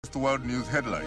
The World News headline.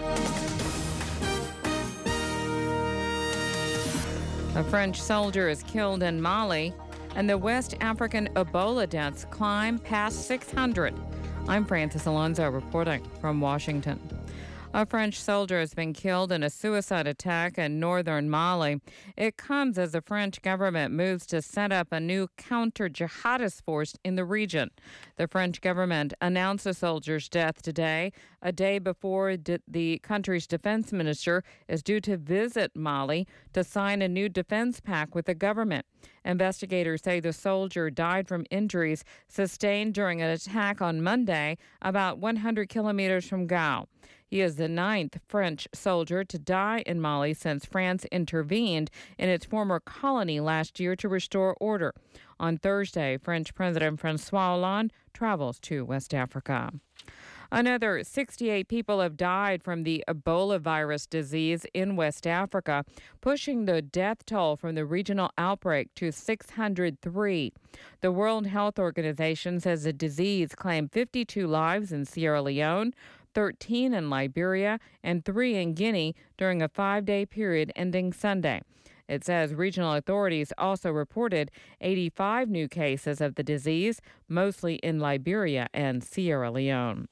A French soldier is killed in Mali, and the West African Ebola deaths climb past 600. I'm Francis Alonso reporting from Washington. A French soldier has been killed in a suicide attack in northern Mali. It comes as the French government moves to set up a new counter-jihadist force in the region. The French government announced the soldier's death today, a day before the country's defense minister is due to visit Mali to sign a new defense pact with the government. Investigators say the soldier died from injuries sustained during an attack on Monday about 100 kilometers from Gao. He is the ninth French soldier to die in Mali since France intervened in its former colony last year to restore order. On Thursday, French President François Hollande travels to West Africa. Another 68 people have died from the Ebola virus disease in West Africa, pushing the death toll from the regional outbreak to 603. The World Health Organization says the disease claimed 52 lives in Sierra Leone, 13 in Liberia, and 3 in Guinea during a 5-day period ending Sunday. It says regional authorities also reported 85 new cases of the disease, mostly in Liberia and Sierra Leone.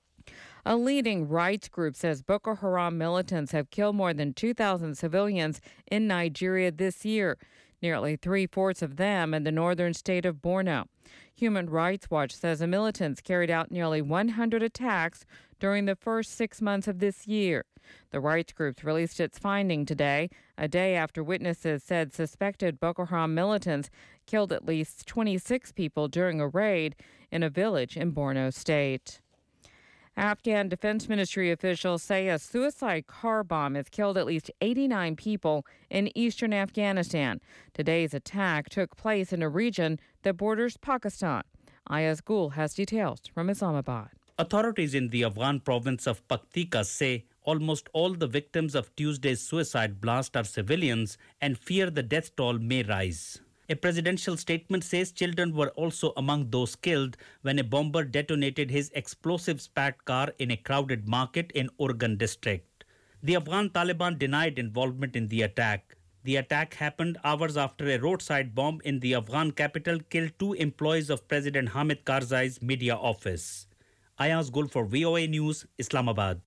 A leading rights group says Boko Haram militants have killed more than 2,000 civilians in Nigeria this year, nearly three-fourths of them in the northern state of Borno. Human Rights Watch says the militants carried out nearly 100 attacks during the first 6 months of this year. The rights group released its finding today, a day after witnesses said suspected Boko Haram militants killed at least 26 people during a raid in a village in Borno State. Afghan Defense Ministry officials say a suicide car bomb has killed at least 89 people in eastern Afghanistan. Today's attack took place in a region that borders Pakistan. Ayaz Gul has details from Islamabad. Authorities in the Afghan province of Paktika say almost all the victims of Tuesday's suicide blast are civilians and fear the death toll may rise. A presidential statement says children were also among those killed when a bomber detonated his explosives-packed car in a crowded market in Urgan district. The Afghan Taliban denied involvement in the attack. The attack happened hours after a roadside bomb in the Afghan capital killed 2 employees of President Hamid Karzai's media office. Ayaz Gul for VOA News, Islamabad.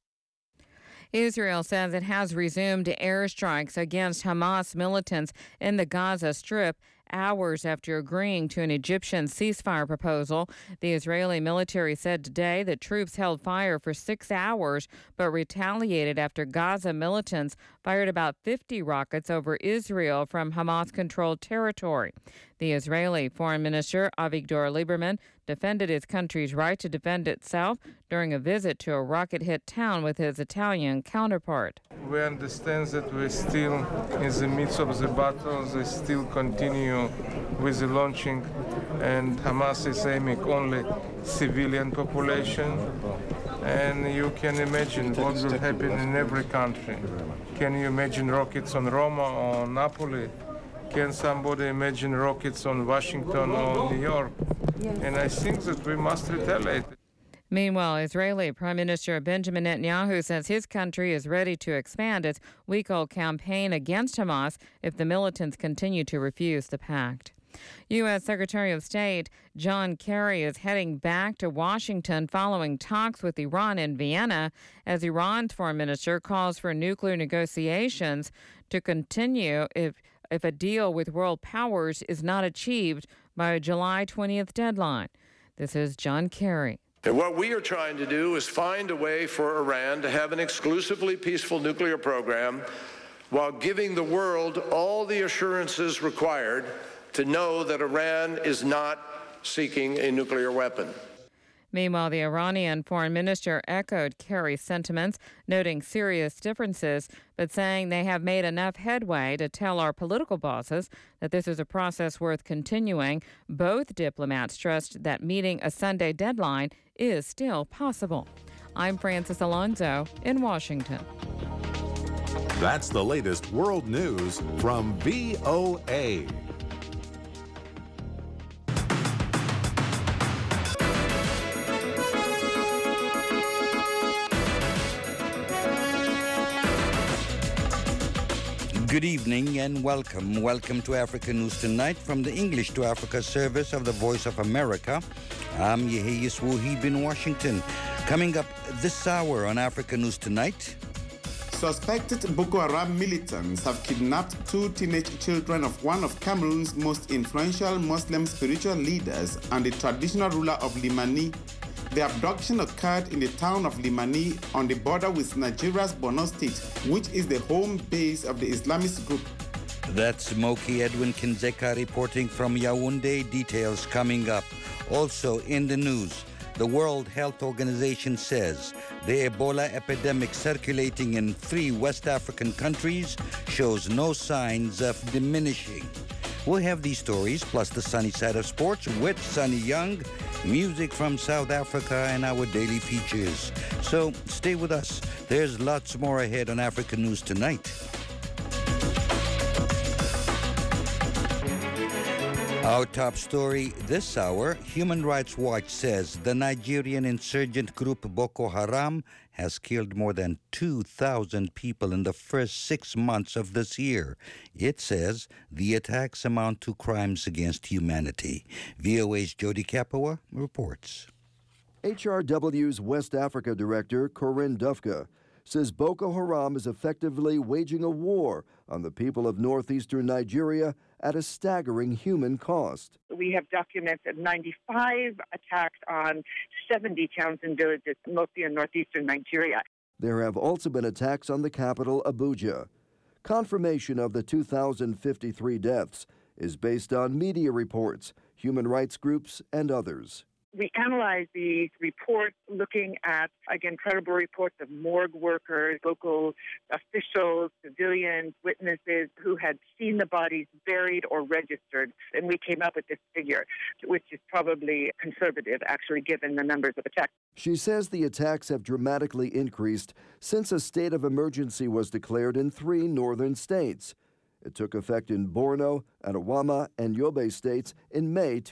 Israel says it has resumed airstrikes against Hamas militants in the Gaza Strip hours after agreeing to an Egyptian ceasefire proposal. The Israeli military said today that troops held fire for 6 hours but retaliated after Gaza militants fired about 50 rockets over Israel from Hamas-controlled territory. The Israeli Foreign Minister Avigdor Lieberman defended his country's right to defend itself during a visit to a rocket-hit town with his Italian counterpart. We understand that we're still in the midst of the battle. They still continue with the launching, and Hamas is aiming only civilian population. And you can imagine what will happen in every country. Can you imagine rockets on Roma or Napoli? Can somebody imagine rockets on Washington or New York? And I think that we must retaliate. Meanwhile, Israeli Prime Minister Benjamin Netanyahu says his country is ready to expand its week-old campaign against Hamas if the militants continue to refuse the pact. U.S. Secretary of State John Kerry is heading back to Washington following talks with Iran in Vienna as Iran's foreign minister calls for nuclear negotiations to continue if a deal with world powers is not achieved by a July 20th deadline. This is John Kerry. And what we are trying to do is find a way for Iran to have an exclusively peaceful nuclear program while giving the world all the assurances required to know that Iran is not seeking a nuclear weapon. Meanwhile, the Iranian foreign minister echoed Kerry's sentiments, noting serious differences, but saying they have made enough headway to tell our political bosses that this is a process worth continuing. Both diplomats stressed that meeting a Sunday deadline is still possible. I'm Francis Alonso in Washington. That's the latest world news from VOA. Good evening and welcome. Welcome to Africa News Tonight from the English to Africa service of the Voice of America. I'm Yeheyes Wuhib in Washington. Coming up this hour on Africa News Tonight. Suspected Boko Haram militants have kidnapped 2 teenage children of one of Cameroon's most influential Muslim spiritual leaders and the traditional ruler of Limani. The abduction occurred in the town of Limani on the border with Nigeria's Borno State, which is the home base of the Islamist group. That's Moki Edwin Kinzeka reporting from Yaoundé. Details coming up. Also in the news, the World Health Organization says the Ebola epidemic circulating in 3 West African countries shows no signs of diminishing. We'll have these stories, plus the sunny side of sports with Sunny Young, music from South Africa, and our daily features. So stay with us. There's lots more ahead on Africa News Tonight. Our top story this hour, Human Rights Watch says the Nigerian insurgent group Boko Haram has killed more than 2,000 people in the first 6 months of this year. It says the attacks amount to crimes against humanity. VOA's Jody Kapoa reports. HRW's West Africa Director, Corinne Dufka, says Boko Haram is effectively waging a war on the people of northeastern Nigeria at a staggering human cost. We have documented 95 attacks on 70 towns and villages, mostly in northeastern Nigeria. There have also been attacks on the capital, Abuja. Confirmation of the 2,053 deaths is based on media reports, human rights groups, and others. We analyzed these reports looking at, again, credible reports of morgue workers, local officials, civilians, witnesses who had seen the bodies buried or registered. And we came up with this figure, which is probably conservative, actually, given the numbers of attacks. She says the attacks have dramatically increased since a state of emergency was declared in 3 northern states. It took effect in Borno, Adamawa, and Yobe states in May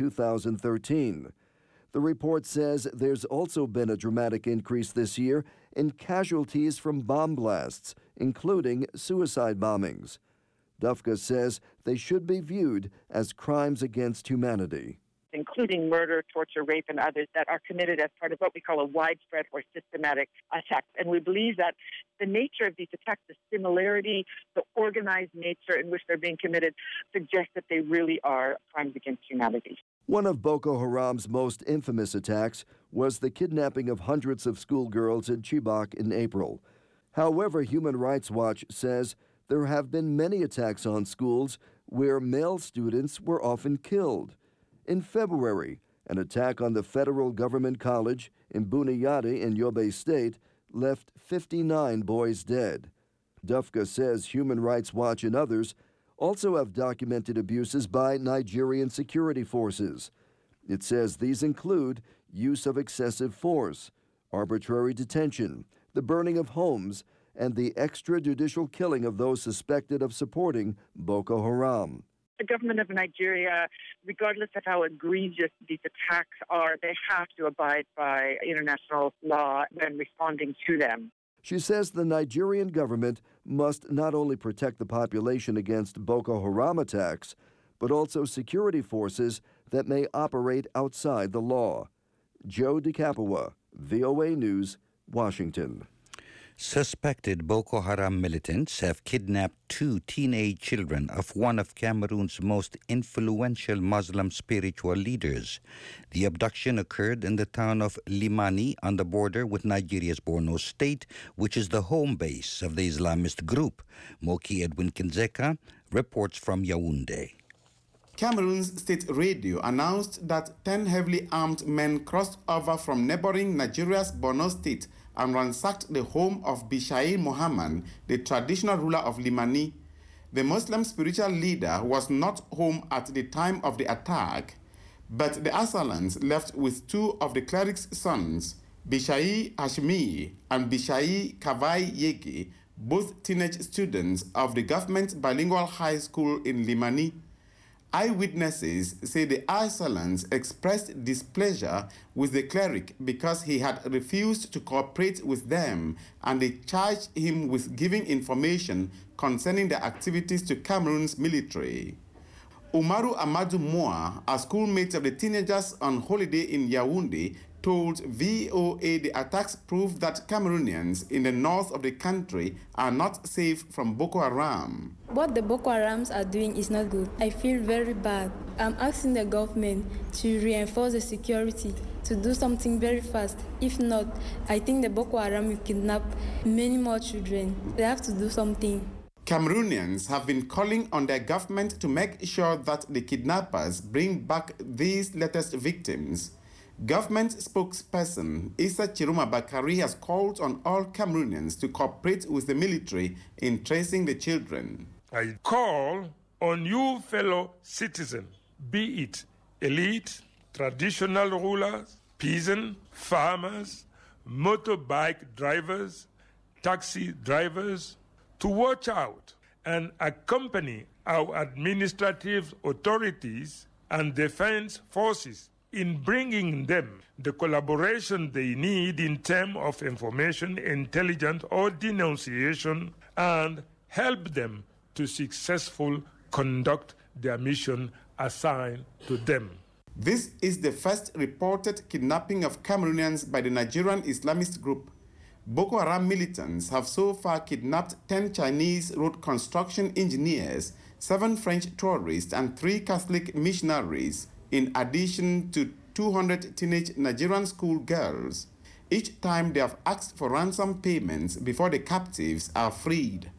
2013. The report says there's also been a dramatic increase this year in casualties from bomb blasts, including suicide bombings. Dufka says they should be viewed as crimes against humanity, including murder, torture, rape, and others that are committed as part of what we call a widespread or systematic attack. And we believe that the nature of these attacks, the similarity, the organized nature in which they're being committed, suggests that they really are crimes against humanity. One of Boko Haram's most infamous attacks was the kidnapping of hundreds of schoolgirls in Chibok in April. However, Human Rights Watch says there have been many attacks on schools where male students were often killed. In February, an attack on the federal government college in Buniyadi in Yobe State left 59 boys dead. Dufka says Human Rights Watch and others also have documented abuses by Nigerian security forces. It says these include use of excessive force, arbitrary detention, the burning of homes, and the extrajudicial killing of those suspected of supporting Boko Haram. The government of Nigeria, regardless of how egregious these attacks are, they have to abide by international law when responding to them. She says the Nigerian government must not only protect the population against Boko Haram attacks, but also security forces that may operate outside the law. Joe DeCapua, VOA News, Washington. Suspected Boko Haram militants have kidnapped 2 teenage children of one of Cameroon's most influential Muslim spiritual leaders. The abduction occurred in the town of Limani on the border with Nigeria's Borno State, which is the home base of the Islamist group. Moki Edwin Kinzeka reports from Yaoundé. Cameroon's state radio announced that 10 heavily armed men crossed over from neighboring Nigeria's Borno State and ransacked the home of Bishai Muhammad, the traditional ruler of Limani. The Muslim spiritual leader was not home at the time of the attack, but the assailants left with 2 of the cleric's sons, Bishai Hashmi and Bishai Kavai Yegi, both teenage students of the government bilingual high school in Limani. Eyewitnesses say the assailants expressed displeasure with the cleric because he had refused to cooperate with them, and they charged him with giving information concerning the activities to Cameroon's military. Umaru Amadou Moa, a schoolmate of the teenagers on holiday in Yaoundé, told VOA the attacks prove that Cameroonians in the north of the country are not safe from Boko Haram. What the Boko Harams are doing is not good. I feel very bad. I'm asking the government to reinforce the security, to do something very fast. If not, I think the Boko Haram will kidnap many more children. They have to do something. Cameroonians have been calling on their government to make sure that the kidnappers bring back these latest victims. Government spokesperson Issa Chiruma Bakari has called on all Cameroonians to cooperate with the military in tracing the children. I call on you fellow citizens, be it elite, traditional rulers, peasants, farmers, motorbike drivers, taxi drivers, to watch out and accompany our administrative authorities and defense forces in bringing them the collaboration they need in terms of information, intelligence, or denunciation, and help them to successfully conduct their mission assigned to them. This is the first reported kidnapping of Cameroonians by the Nigerian Islamist group. Boko Haram militants have so far kidnapped 10 Chinese road construction engineers, 7 French tourists, and 3 Catholic missionaries, in addition to 200 teenage Nigerian school girls. Each time they have asked for ransom payments before the captives are freed.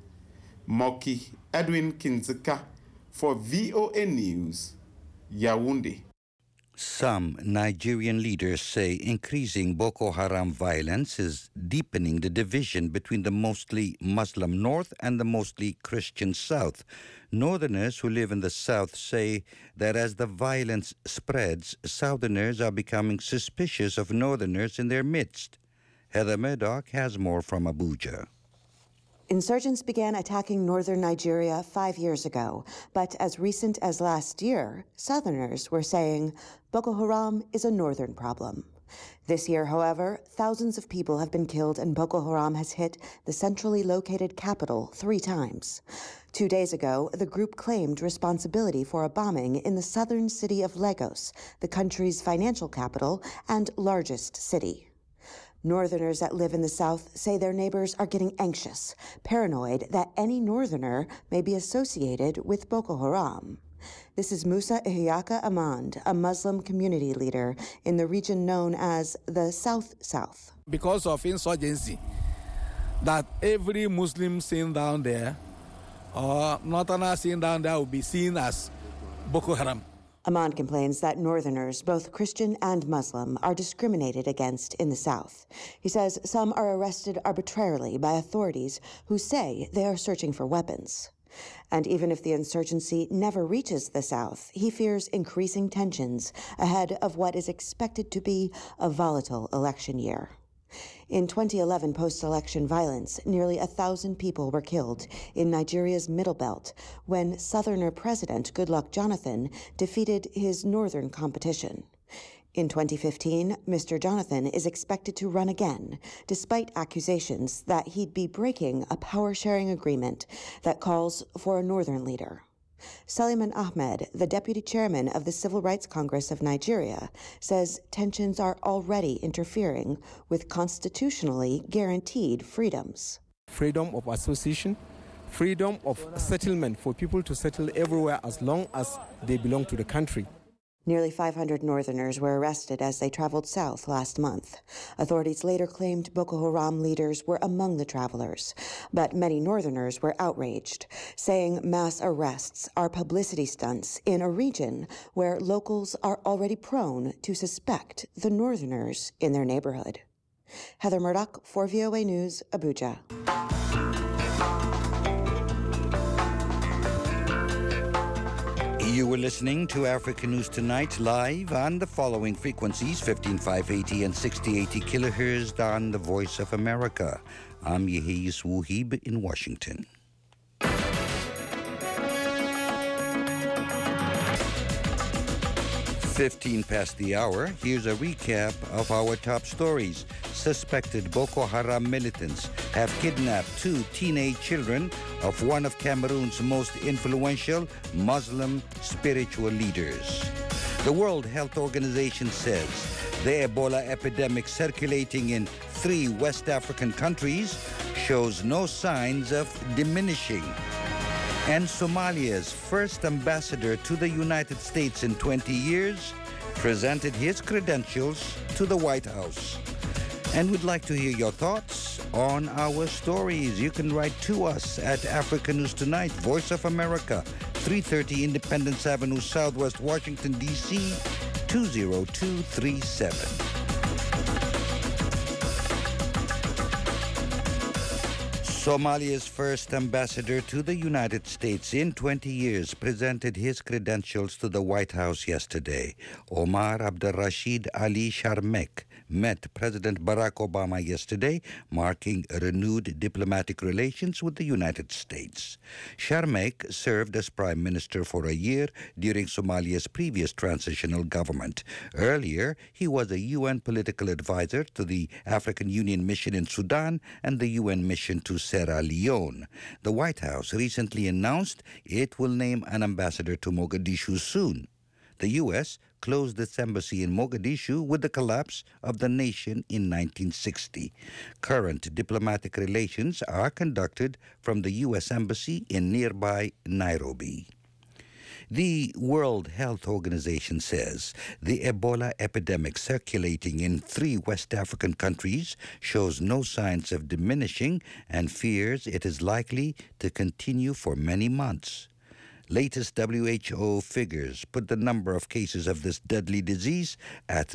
Moki Edwin Kinzeka for VOA News, Yaoundé. Some Nigerian leaders say increasing Boko Haram violence is deepening the division between the mostly Muslim North and the mostly Christian South. Northerners who live in the South say that as the violence spreads, Southerners are becoming suspicious of Northerners in their midst. Heather Murdoch has more from Abuja. Insurgents began attacking northern Nigeria 5 years ago, but as recent as last year, Southerners were saying Boko Haram is a northern problem. This year, however, thousands of people have been killed and Boko Haram has hit the centrally located capital 3 times. 2 days ago, the group claimed responsibility for a bombing in the southern city of Lagos, the country's financial capital and largest city. Northerners that live in the South say their neighbors are getting anxious, paranoid that any Northerner may be associated with Boko Haram. This is Musa Ihiyaka Amand, a Muslim community leader in the region known as the South-South. Because of insurgency, that every Muslim seen down there or Northerner seen down there will be seen as Boko Haram. Amand complains that Northerners, both Christian and Muslim, are discriminated against in the South. He says some are arrested arbitrarily by authorities who say they are searching for weapons. And even if the insurgency never reaches the South, he fears increasing tensions ahead of what is expected to be a volatile election year. In 2011 post-election violence, nearly 1,000 people were killed in Nigeria's Middle Belt when Southerner President Goodluck Jonathan defeated his northern competition. In 2015, Mr. Jonathan is expected to run again, despite accusations that he'd be breaking a power-sharing agreement that calls for a northern leader. Suleiman Ahmed, the deputy chairman of the Civil Rights Congress of Nigeria, says tensions are already interfering with constitutionally guaranteed freedoms. Freedom of association, freedom of settlement for people to settle everywhere as long as they belong to the country. Nearly 500 Northerners were arrested as they traveled south last month. Authorities later claimed Boko Haram leaders were among the travelers, but many Northerners were outraged, saying mass arrests are publicity stunts in a region where locals are already prone to suspect the Northerners in their neighborhood. Heather Murdoch for VOA News, Abuja. You were listening to Africa News Tonight live on the following frequencies, 15580 and 6080 kilohertz on the Voice of America. I'm Yehiyus Wuhib in Washington. 15 past the hour, here's a recap of our top stories. Suspected Boko Haram militants have kidnapped 2 teenage children of one of Cameroon's most influential Muslim spiritual leaders. The World Health Organization says the Ebola epidemic circulating in 3 West African countries shows no signs of diminishing. And Somalia's first ambassador to the United States in 20 years presented his credentials to the White House. And we'd like to hear your thoughts on our stories. You can write to us at Africa News Tonight, Voice of America, 330 Independence Avenue, Southwest Washington, D.C., 20237. Somalia's first ambassador to the United States in 20 years presented his credentials to the White House yesterday. Omar Abdelrashid Ali Sharmek met President Barack Obama yesterday, marking renewed diplomatic relations with the United States. Sharmek served as Prime Minister for a year during Somalia's previous transitional government. Earlier, he was a UN political advisor to the African Union mission in Sudan and the UN mission to Sierra Leone. The White House recently announced it will name an ambassador to Mogadishu soon. The U.S. closed its embassy in Mogadishu with the collapse of the nation in 1960. Current diplomatic relations are conducted from the U.S. Embassy in nearby Nairobi. The World Health Organization says the Ebola epidemic circulating in 3 West African countries shows no signs of diminishing and fears it is likely to continue for many months. Latest WHO figures put the number of cases of this deadly disease at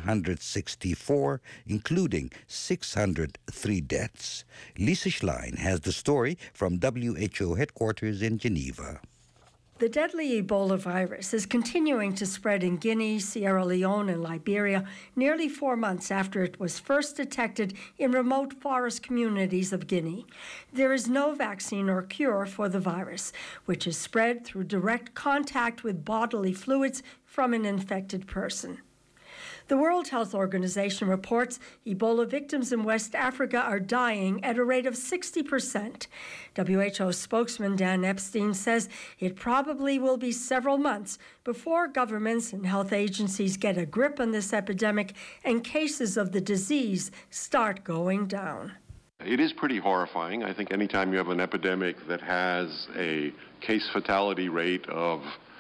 964, including 603 deaths. Lisa Schlein has the story from WHO headquarters in Geneva. The deadly Ebola virus is continuing to spread in Guinea, Sierra Leone, and Liberia nearly 4 months after it was first detected in remote forest communities of Guinea. There is no vaccine or cure for the virus, which is spread through direct contact with bodily fluids from an infected person. The World Health Organization reports Ebola victims in West Africa are dying at a rate of 60%. WHO spokesman Dan Epstein says it probably will be several months before governments and health agencies get a grip on this epidemic and cases of the disease start going down. It is pretty horrifying. I think anytime you have an epidemic that has a case fatality rate of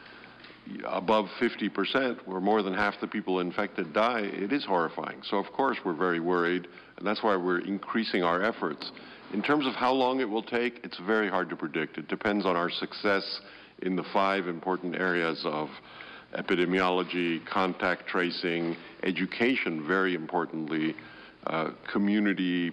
above 50%, where more than half the people infected die, it is horrifying. So of course we're very worried, and that's why we're increasing our efforts. In terms of how long it will take, it's very hard to predict. It depends on our success in the 5 important areas of epidemiology, contact tracing, education, very importantly, community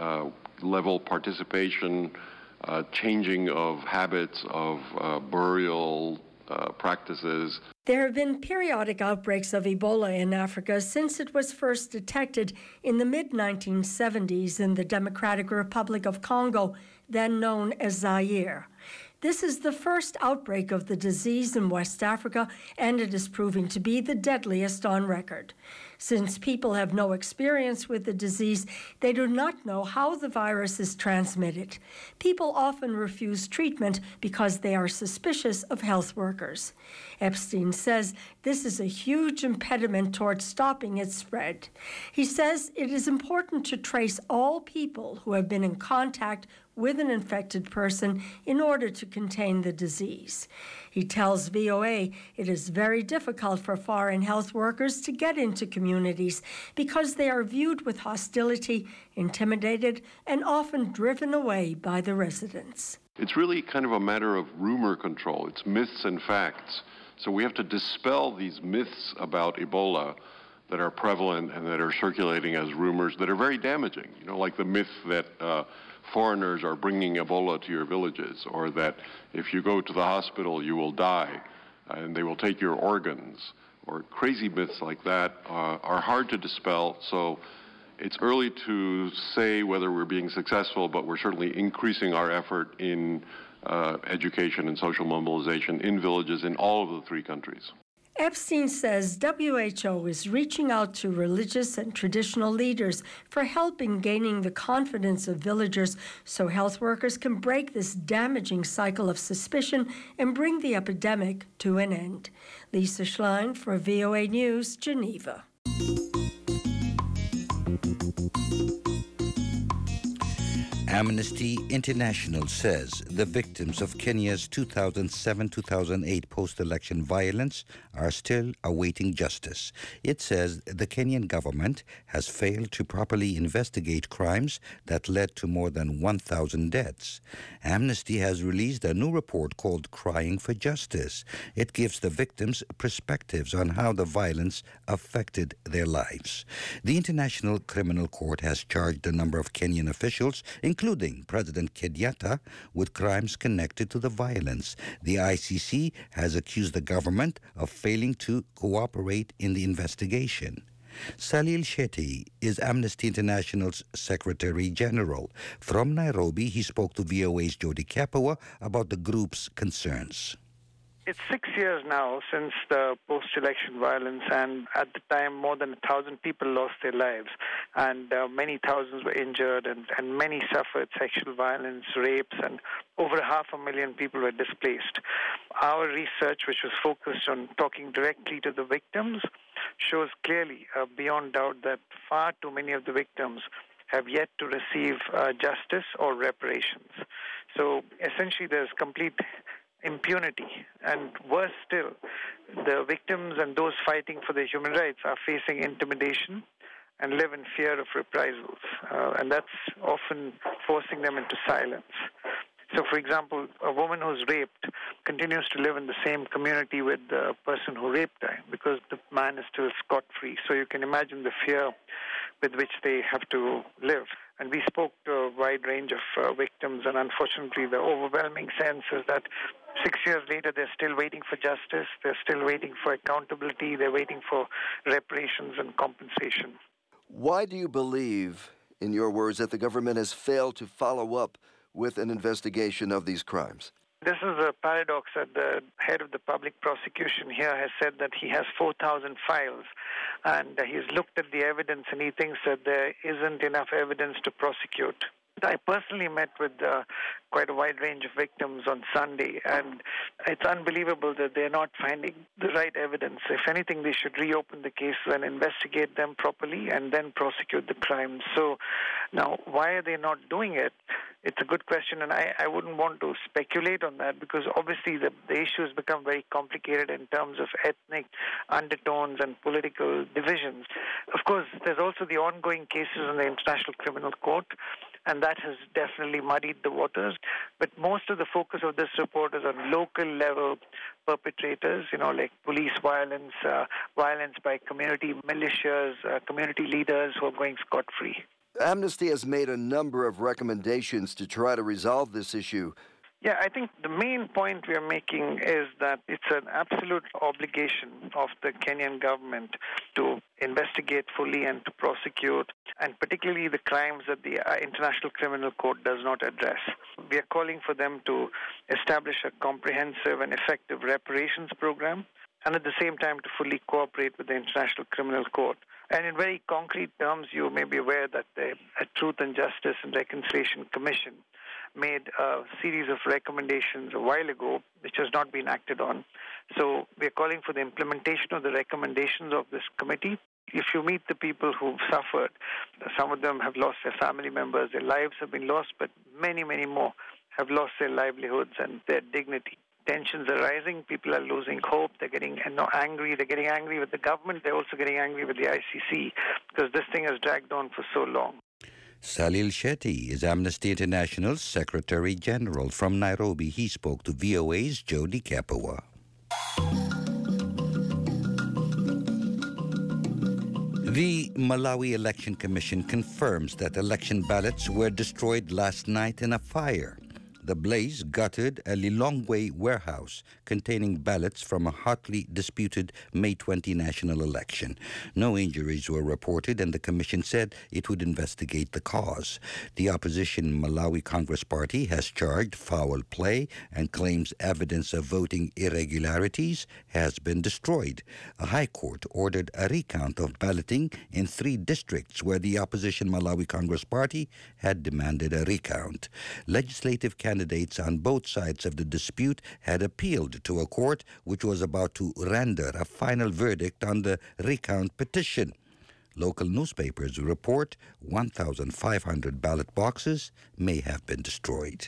level participation, changing of habits of burial practices. There have been periodic outbreaks of Ebola in Africa since it was first detected in the mid-1970s in the Democratic Republic of Congo, then known as Zaire. This is the first outbreak of the disease in West Africa, and it is proving to be the deadliest on record. Since people have no experience with the disease, they do not know how the virus is transmitted. People often refuse treatment because they are suspicious of health workers. Epstein says this is a huge impediment towards stopping its spread. He says it is important to trace all people who have been in contact with an infected person in order to contain the disease. He tells VOA it is very difficult for foreign health workers to get into communities because they are viewed with hostility, intimidated, and often driven away by the residents. It's really kind of a matter of rumor control. It's myths and facts. So we have to dispel these myths about Ebola that are prevalent and that are circulating as rumors that are very damaging. You know, like the myth that foreigners are bringing Ebola to your villages, or that if you go to the hospital you will die and they will take your organs, or crazy myths like that are hard to dispel. So it's early to say whether we're being successful, but we're certainly increasing our effort in education and social mobilization in villages in all of the 3 countries. Epstein says WHO is reaching out to religious and traditional leaders for help in gaining the confidence of villagers so health workers can break this damaging cycle of suspicion and bring the epidemic to an end. Lisa Schlein for VOA News, Geneva. Amnesty International says the victims of Kenya's 2007-2008 post-election violence are still awaiting justice. It says the Kenyan government has failed to properly investigate crimes that led to more than 1,000 deaths. Amnesty has released a new report called Crying for Justice. It gives the victims perspectives on how the violence affected their lives. The International Criminal Court has charged a number of Kenyan officials, including President Kenyatta, with crimes connected to the violence. The ICC has accused the government of failing to cooperate in the investigation. Salil Shetty is Amnesty International's Secretary General. From Nairobi, he spoke to VOA's Jody Kapua about the group's concerns. It's 6 years now since the post-election violence, and at the time more than 1,000 people lost their lives, and many thousands were injured, and many suffered sexual violence, rapes, and over 500,000 people were displaced. Our research, which was focused on talking directly to the victims, shows clearly, beyond doubt, that far too many of the victims have yet to receive justice or reparations. So essentially there's complete impunity, and worse still, the victims and those fighting for their human rights are facing intimidation and live in fear of reprisals, and that's often forcing them into silence. So, for example, a woman who's raped continues to live in the same community with the person who raped her because the man is still scot-free. So you can imagine the fear with which they have to live. And we spoke to a wide range of victims, and unfortunately the overwhelming sense is that 6 years later they're still waiting for justice, they're still waiting for accountability, they're waiting for reparations and compensation. Why do you believe, in your words, that the government has failed to follow up with an investigation of these crimes? This is a paradox that the head of the public prosecution here has said that he has 4,000 files, and he's looked at the evidence and he thinks that there isn't enough evidence to prosecute. I personally met with quite a wide range of victims on Sunday, and it's unbelievable that they're not finding the right evidence. If anything, they should reopen the cases and investigate them properly and then prosecute the crimes. So now, why are they not doing it? It's a good question, and I wouldn't want to speculate on that because obviously the issue has become very complicated in terms of ethnic undertones and political divisions. Of course, there's also the ongoing cases in the International Criminal Court, and that has definitely muddied the waters. But most of the focus of this report is on local level perpetrators, like police violence, violence by community militias, community leaders who are going scot-free. Amnesty has made a number of recommendations to try to resolve this issue. Yeah, I think the main point we are making is that it's an absolute obligation of the Kenyan government to investigate fully and to prosecute, and particularly the crimes that the International Criminal Court does not address. We are calling for them to establish a comprehensive and effective reparations program, and at the same time to fully cooperate with the International Criminal Court. And in very concrete terms, you may be aware that the Truth and Justice and Reconciliation Commission made a series of recommendations a while ago, which has not been acted on. So we're calling for the implementation of the recommendations of this committee. If you meet the people who've suffered, some of them have lost their family members, their lives have been lost, but many, many more have lost their livelihoods and their dignity. Tensions are rising, people are losing hope, they're getting angry, they're getting angry with the government, they're also getting angry with the ICC because this thing has dragged on for so long. Salil Shetty is Amnesty International's Secretary General. From Nairobi, he spoke to VOA's Jody Kapua. The Malawi Election Commission confirms that election ballots were destroyed last night in a fire. The blaze gutted a Lilongwe warehouse containing ballots from a hotly disputed May 20 national election. No injuries were reported, and the commission said it would investigate the cause. The opposition Malawi Congress Party has charged foul play and claims evidence of voting irregularities has been destroyed. A high court ordered a recount of balloting in 3 districts where the opposition Malawi Congress Party had demanded a recount. Legislative candidates on both sides of the dispute had appealed to a court which was about to render a final verdict on the recount petition. Local newspapers report 1,500 ballot boxes may have been destroyed.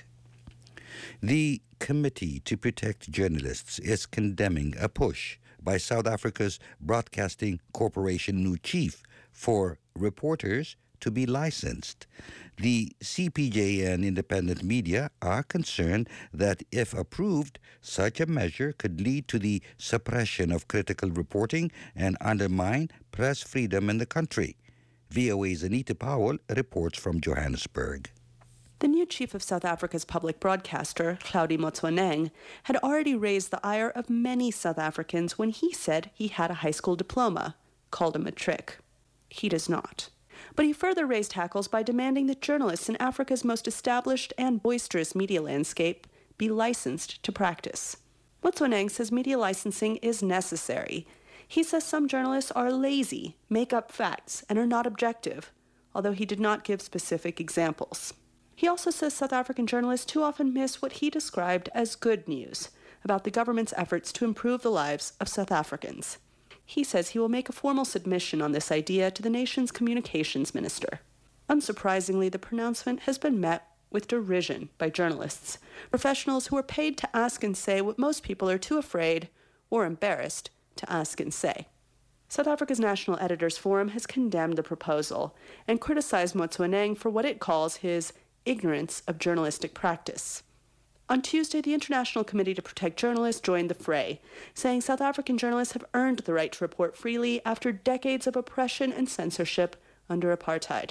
The Committee to Protect Journalists is condemning a push by South Africa's Broadcasting Corporation new chief for reporters to be licensed. The CPJ and independent media are concerned that if approved, such a measure could lead to the suppression of critical reporting and undermine press freedom in the country. VOA's Anita Powell reports from Johannesburg. The new chief of South Africa's public broadcaster, Hlaudi Motsoeneng, had already raised the ire of many South Africans when he said he had a high school diploma, called a matric. He does not. But he further raised hackles by demanding that journalists in Africa's most established and boisterous media landscape be licensed to practice. Motsoeneng says media licensing is necessary. He says some journalists are lazy, make up facts, and are not objective, although he did not give specific examples. He also says South African journalists too often miss what he described as good news about the government's efforts to improve the lives of South Africans. He says he will make a formal submission on this idea to the nation's communications minister. Unsurprisingly, the pronouncement has been met with derision by journalists, professionals who are paid to ask and say what most people are too afraid or embarrassed to ask and say. South Africa's National Editors Forum has condemned the proposal and criticized Motsoeneng for what it calls his ignorance of journalistic practice. On Tuesday, the International Committee to Protect Journalists joined the fray, saying South African journalists have earned the right to report freely after decades of oppression and censorship under apartheid.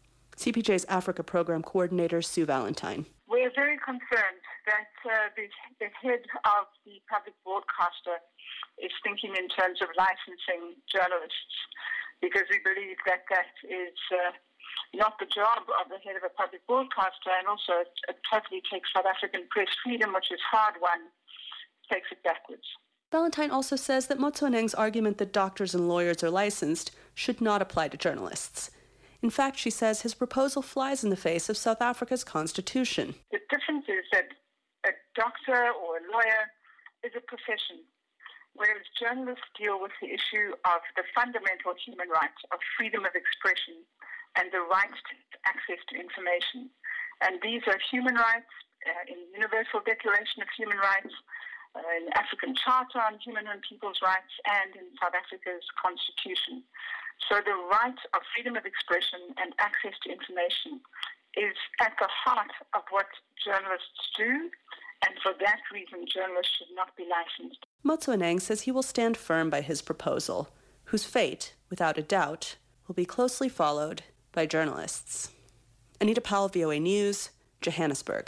CPJ's Africa Program Coordinator, Sue Valentine. We're very concerned that the head of the public broadcaster is thinking in terms of licensing journalists, because we believe that is not the job of the head of a public broadcaster, and also it totally takes South African press freedom, which is hard-won, takes it backwards. Valentine also says that Motsoeneng's argument that doctors and lawyers are licensed should not apply to journalists. In fact, she says his proposal flies in the face of South Africa's constitution. The difference is that a doctor or a lawyer is a profession, whereas journalists deal with the issue of the fundamental human rights of freedom of expression and the right to access to information. And these are human rights in the Universal Declaration of Human Rights, in the African Charter on Human and People's Rights, and in South Africa's Constitution. So the right of freedom of expression and access to information is at the heart of what journalists do, and for that reason, journalists should not be licensed. Motsoeneng says he will stand firm by his proposal, whose fate, without a doubt, will be closely followed by journalists. Anita Powell, VOA News, Johannesburg.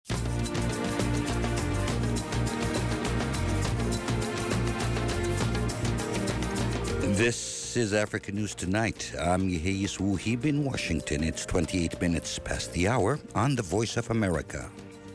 This is Africa News Tonight. I'm Yeheyes Wuhib in Washington. It's 28 minutes past the hour on the Voice of America.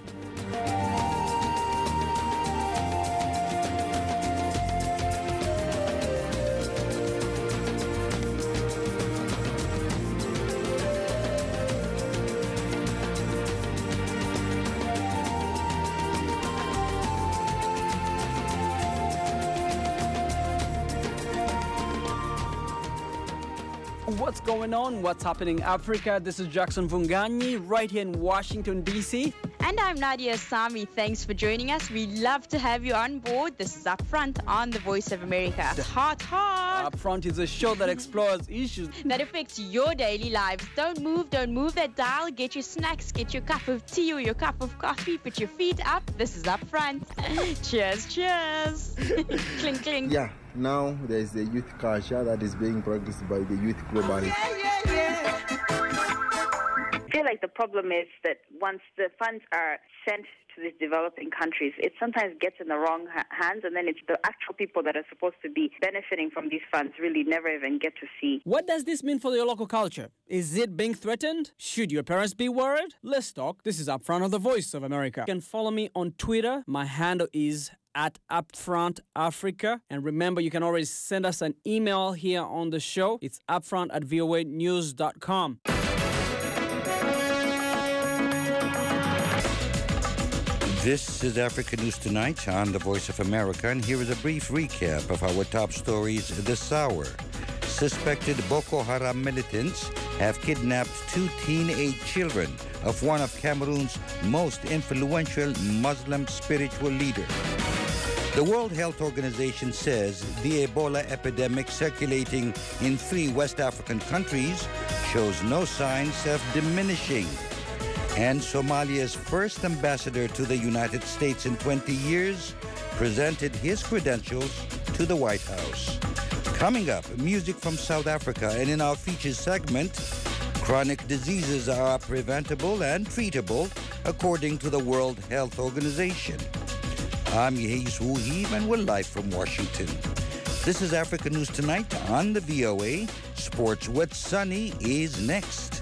What's going on? What's happening in Africa? This is Jackson Vunganyi right here in Washington, D.C. And I'm Nadia Sami. Thanks for joining us. We love to have you on board. This is Upfront on the Voice of America. Hot. Upfront is a show that explores issues that affects your daily lives. Don't move that dial. Get your snacks, get your cup of tea or your cup of coffee. Put your feet up. This is Upfront. Cheers. Clink, clink. Yeah. Now there's the youth culture that is being practiced by the youth globally. feel like the problem is that once the funds are sent to these developing countries, it sometimes gets in the wrong hands, and then it's the actual people that are supposed to be benefiting from these funds really never even get to see. What does this mean for your local culture? Is it being threatened? Should your parents be worried? Let's talk. This is Upfront of the Voice of America. You can follow me on Twitter. My handle is @UpfrontAfrica. And remember, you can always send us an email here on the show. It's upfront@voanews.com. This is Africa News Tonight on the Voice of America, and here is a brief recap of our top stories this hour. Suspected Boko Haram militants have kidnapped 2 teenage children of one of Cameroon's most influential Muslim spiritual leaders. The World Health Organization says the Ebola epidemic circulating in 3 West African countries shows no signs of diminishing. And Somalia's first ambassador to the United States in 20 years presented his credentials to the White House. Coming up, music from South Africa, and in our features segment, chronic diseases are preventable and treatable according to the World Health Organization. I'm Yehiz Wuhib, and we're live from Washington. This is Africa News Tonight on the VOA. Sports with Sunny is next.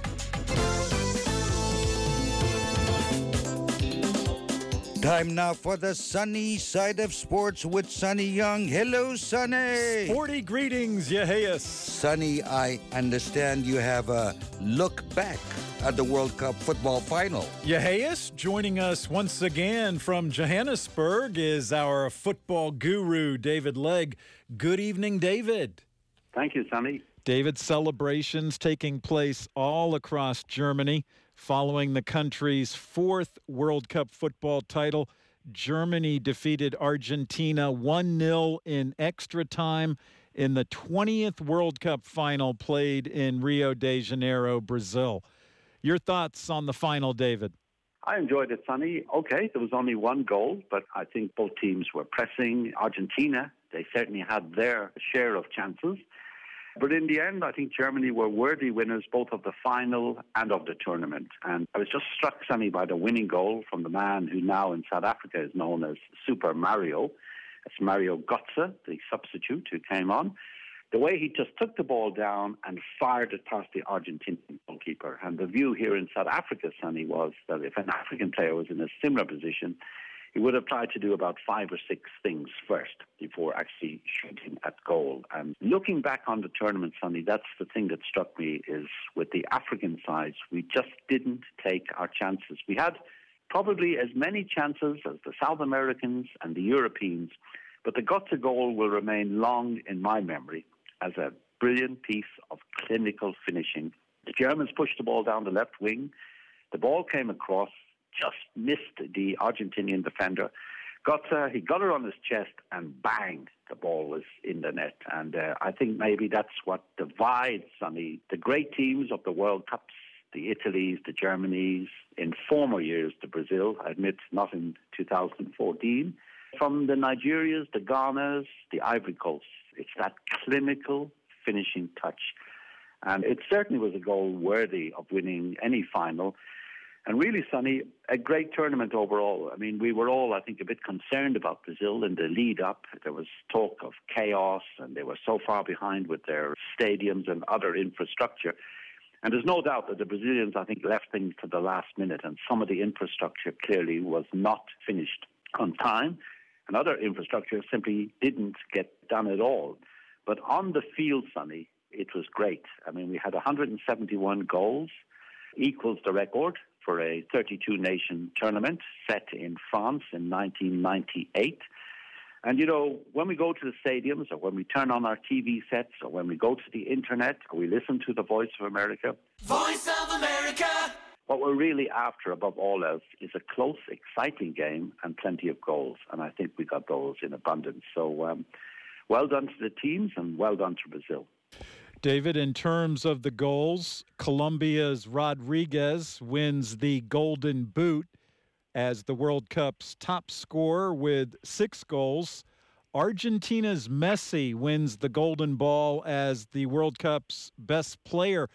Time now for the sunny side of sports with Sonny Young. Hello, Sonny. Sporty greetings, Yehias. Sonny, I understand you have a look back at the World Cup football final. Yehias, joining us once again from Johannesburg is our football guru, David Legg. Good evening, David. Thank you, Sonny. David, celebrations taking place all across Germany following the country's 4th World Cup football title. Germany defeated Argentina 1-0 in extra time in the 20th World Cup final played in Rio de Janeiro, Brazil. Your thoughts on the final, David? I enjoyed it, Sonny. Okay, there was only 1 goal, but I think both teams were pressing. Argentina, they certainly had their share of chances. But in the end, I think Germany were worthy winners both of the final and of the tournament. And I was just struck, Sonny, by the winning goal from the man who now in South Africa is known as Super Mario. It's Mario Götze, the substitute who came on. The way he just took the ball down and fired it past the Argentinian goalkeeper. And the view here in South Africa, Sonny, was that if an African player was in a similar position, he would have tried to do about 5 or 6 things first before actually shooting at goal. And looking back on the tournament, Sonny, that's the thing that struck me is with the African sides, we just didn't take our chances. We had probably as many chances as the South Americans and the Europeans, but the Götze goal will remain long in my memory as a brilliant piece of clinical finishing. The Germans pushed the ball down the left wing. The ball came across, just missed the Argentinian defender. Götze, he got her on his chest, and bang, the ball was in the net. And I think maybe that's what divides, Sonny, the great teams of the World Cups, the Italys, the Germanys, in former years, the Brazil, I admit not in 2014, from the Nigerias, the Ghanas, the Ivory Coast. It's that clinical finishing touch. And it certainly was a goal worthy of winning any final. And really, Sonny, a great tournament overall. I mean, we were all, I think, a bit concerned about Brazil in the lead-up. There was talk of chaos, and they were so far behind with their stadiums and other infrastructure. And there's no doubt that the Brazilians, I think, left things to the last minute, and some of the infrastructure clearly was not finished on time, and other infrastructure simply didn't get done at all. But on the field, Sonny, it was great. I mean, we had 171 goals, equals the record for a 32-nation tournament set in France in 1998. And, you know, when we go to the stadiums or when we turn on our TV sets or when we go to the Internet or we listen to the Voice of America. Voice of America! What we're really after, above all else, is a close, exciting game and plenty of goals. And I think we got those in abundance. So well done to the teams and well done to Brazil. David, in terms of the goals, Colombia's Rodriguez wins the Golden Boot as the World Cup's top scorer with 6 goals. Argentina's Messi wins the Golden Ball as the World Cup's best player.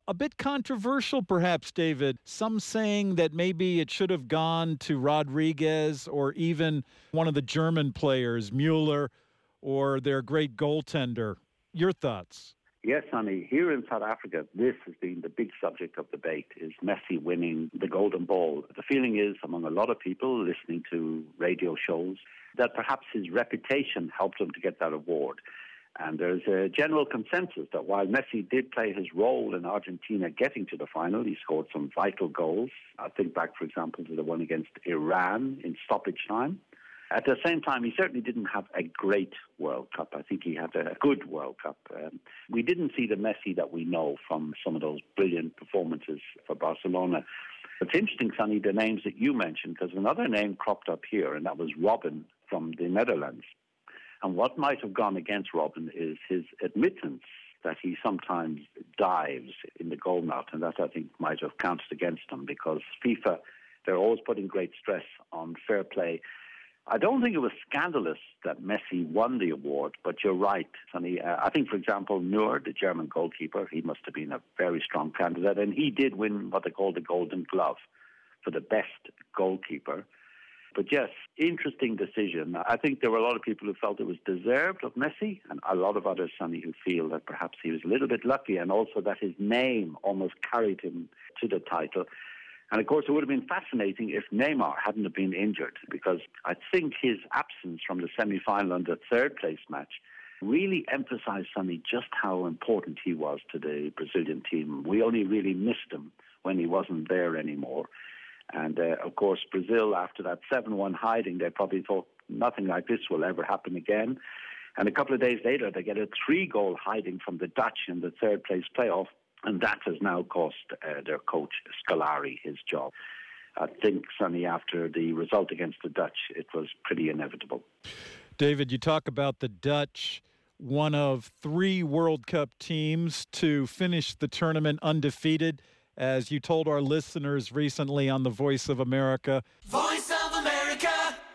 A bit controversial, perhaps, David. Some saying that maybe it should have gone to Rodriguez or even one of the German players, Müller, or their great goaltender. Your thoughts? Yes, Sonny. Here in South Africa, this has been the big subject of debate, is Messi winning the Golden Ball. The feeling is, among a lot of people listening to radio shows, that perhaps his reputation helped him to get that award. And there's a general consensus that while Messi did play his role in Argentina getting to the final, he scored some vital goals. I think back, for example, to the one against Iran in stoppage time. At the same time, he certainly didn't have a great World Cup. I think he had a good World Cup. We didn't see the Messi that we know from some of those brilliant performances for Barcelona. It's interesting, Sonny, the names that you mentioned, because another name cropped up here, and that was Robben from the Netherlands. And what might have gone against Robben is his admittance that he sometimes dives in the goal mouth, and that, I think, might have counted against him, because FIFA, they're always putting great stress on fair play. I don't think it was scandalous that Messi won the award, but you're right, Sonny. I think, for example, Neuer, the German goalkeeper, he must have been a very strong candidate, and he did win what they call the Golden Glove for the best goalkeeper. But yes, interesting decision. I think there were a lot of people who felt it was deserved of Messi, and a lot of others, Sonny, who feel that perhaps he was a little bit lucky, and also that his name almost carried him to the title. And, of course, it would have been fascinating if Neymar hadn't have been injured, because I think his absence from the semi-final and the third-place match really emphasized, Sonny, just how important he was to the Brazilian team. We only really missed him when he wasn't there anymore. And, of course, Brazil, after that 7-1 hiding, they probably thought nothing like this will ever happen again. And a couple of days later, they get a 3-goal hiding from the Dutch in the third-place playoff. And that has now cost their coach, Scolari, his job. I think, Sonny, after the result against the Dutch, it was pretty inevitable. David, you talk about the Dutch, one of 3 World Cup teams to finish the tournament undefeated. As you told our listeners recently on the Voice of America. Voice of America!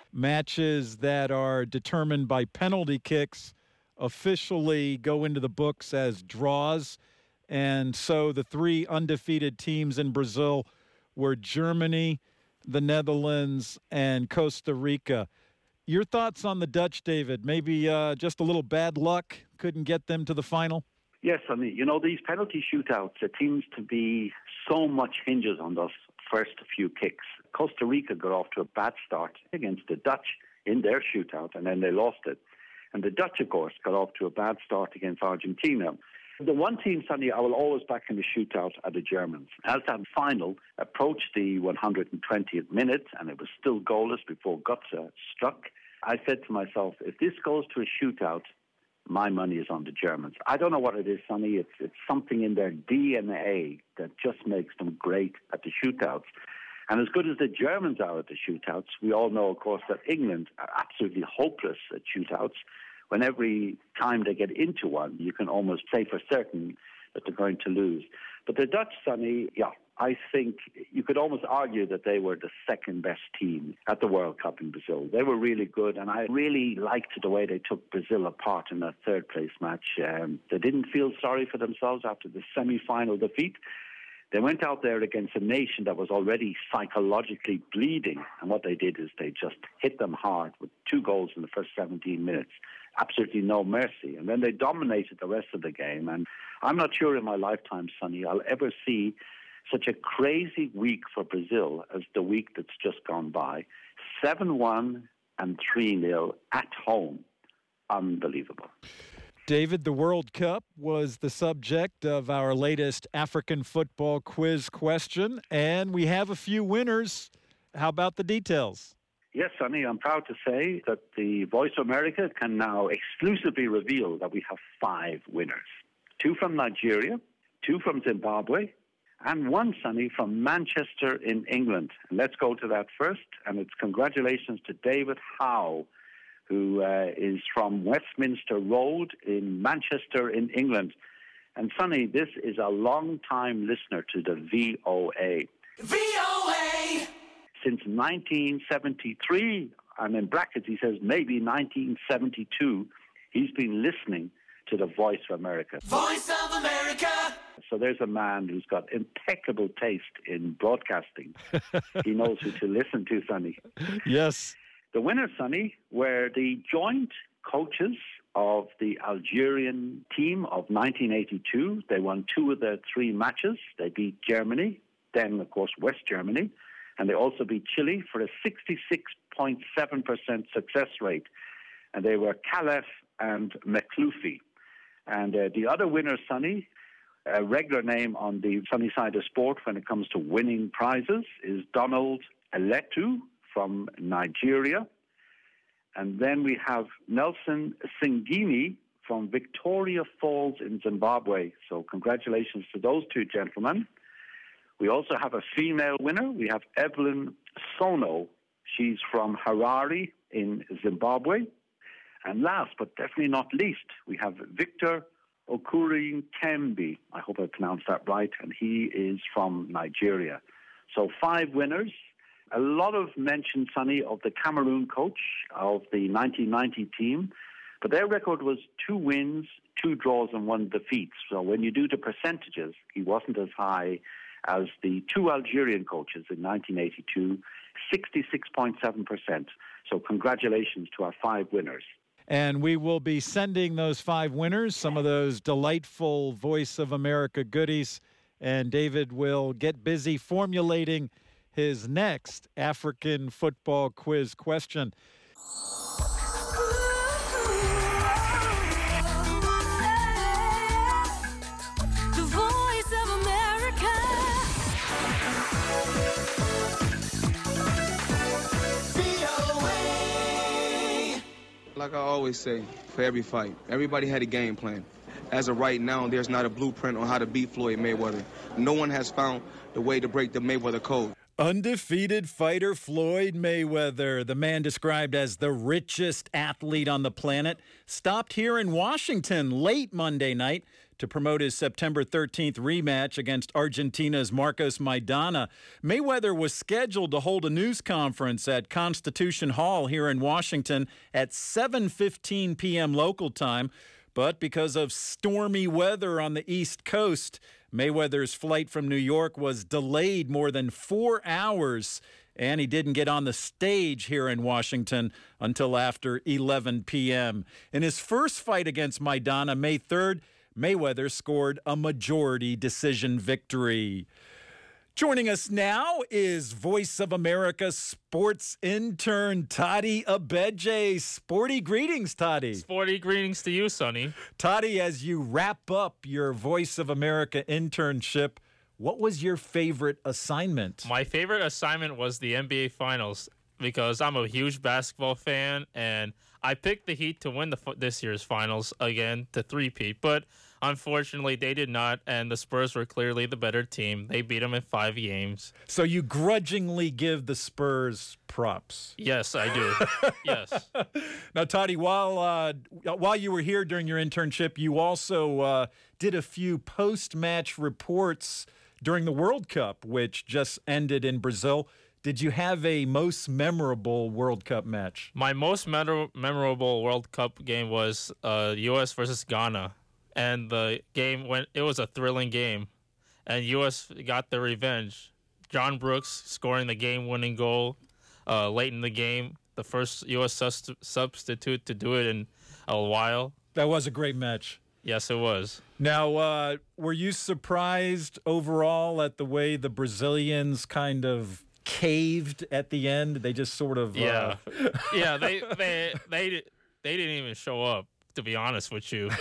Matches that are determined by penalty kicks officially go into the books as draws. And so the 3 undefeated teams in Brazil were Germany, the Netherlands, and Costa Rica. Your thoughts on the Dutch, David? Maybe just a little bad luck couldn't get them to the final? Yes, I mean, you know, these penalty shootouts, it seems to be so much hinges on those first few kicks. Costa Rica got off to a bad start against the Dutch in their shootout, and then they lost it. And the Dutch, of course, got off to a bad start against Argentina. The one team, Sonny, I will always back in the shootout are the Germans. As that final approached the 120th minute, and it was still goalless before Götze struck, I said to myself, if this goes to a shootout, my money is on the Germans. I don't know what it is, Sonny. It's something in their DNA that just makes them great at the shootouts. And as good as the Germans are at the shootouts, we all know, of course, that England are absolutely hopeless at shootouts. When every time they get into one, you can almost say for certain that they're going to lose. But the Dutch, Sonny, I think you could almost argue that they were the second best team at the World Cup in Brazil. They were really good, and I really liked the way they took Brazil apart in that third-place match. They didn't feel sorry for themselves after the semi-final defeat. They went out there against a nation that was already psychologically bleeding, and what they did is they just hit them hard with 2 goals in the first 17 minutes. Absolutely no mercy. And then they dominated the rest of the game. And I'm not sure in my lifetime, Sonny, I'll ever see such a crazy week for Brazil as the week that's just gone by. 7-1 and 3-0 at home. Unbelievable. David, the World Cup was the subject of our latest African football quiz question, and we have a few winners. How about the details? Yes, Sonny, I'm proud to say that the Voice of America can now exclusively reveal that we have 5 winners. 2 from Nigeria, 2 from Zimbabwe, and 1, Sonny, from Manchester in England. And let's go to that first, and it's congratulations to David Howe, who is from Westminster Road in Manchester in England. And Sonny, this is a long-time listener to the VOA. VOA! Since 1973, and in brackets he says maybe 1972, he's been listening to the Voice of America. Voice of America! So there's a man who's got impeccable taste in broadcasting. He knows who to listen to, Sonny. Yes. The winners, Sonny, were the joint coaches of the Algerian team of 1982. They won 2 of their 3 matches. They beat Germany, then, of course, West Germany. And they also beat Chile for a 66.7% success rate. And they were Khalef and McCloughy. And the other winner, Sonny, a regular name on the sunny side of sport when it comes to winning prizes, is Donald Eletu from Nigeria. And then we have Nelson Singini from Victoria Falls in Zimbabwe. So congratulations to those 2 gentlemen. We also have a female winner. We have Evelyn Sono. She's from Harare in Zimbabwe. And last but definitely not least, we have Victor Okurin Kembi. I hope I pronounced that right. And he is from Nigeria. So 5 winners. A lot of mention, Sonny, of the Cameroon coach of the 1990 team. But their record was 2 wins, 2 draws, and 1 defeat. So when you do the percentages, he wasn't as high as the 2 Algerian coaches in 1982, 66.7%. So congratulations to our 5 winners. And we will be sending those 5 winners some of those delightful Voice of America goodies. And David will get busy formulating his next African football quiz question. The Voice of America. VOA. Like I always say, for every fight, everybody had a game plan. As of right now, there's not a blueprint on how to beat Floyd Mayweather. No one has found the way to break the Mayweather code. Undefeated fighter Floyd Mayweather, the man described as the richest athlete on the planet, stopped here in Washington late Monday night to promote his September 13th rematch against Argentina's Marcos Maidana. Mayweather was scheduled to hold a news conference at Constitution Hall here in Washington at 7:15 p.m. local time, but because of stormy weather on the East Coast, Mayweather's flight from New York was delayed more than 4 hours, and he didn't get on the stage here in Washington until after 11 p.m. In his first fight against Maidana, May 3rd, Mayweather scored a majority decision victory. Joining us now is Voice of America sports intern Toddy Abeje. Sporty greetings, Toddy. Sporty greetings to you, Sonny. Toddy, as you wrap up your Voice of America internship, what was your favorite assignment? My favorite assignment was the NBA Finals because I'm a huge basketball fan, and I picked the Heat to win this year's Finals again to three-peat, but unfortunately, they did not, and the Spurs were clearly the better team. They beat them in 5 games. So you grudgingly give the Spurs props? Yes, I do. Yes. Now, Toddy, while you were here during your internship, you also did a few post-match reports during the World Cup, which just ended in Brazil. Did you have a most memorable World Cup match? My most memorable World Cup game was U.S. versus Ghana. And the game it was a thrilling game, and U.S. got their revenge. John Brooks scoring the game-winning goal late in the game, the first U.S. substitute to do it in a while. That was a great match. Yes, it was. Now, were you surprised overall at the way the Brazilians kind of caved at the end? They just sort of yeah. They didn't even show up. To be honest with you,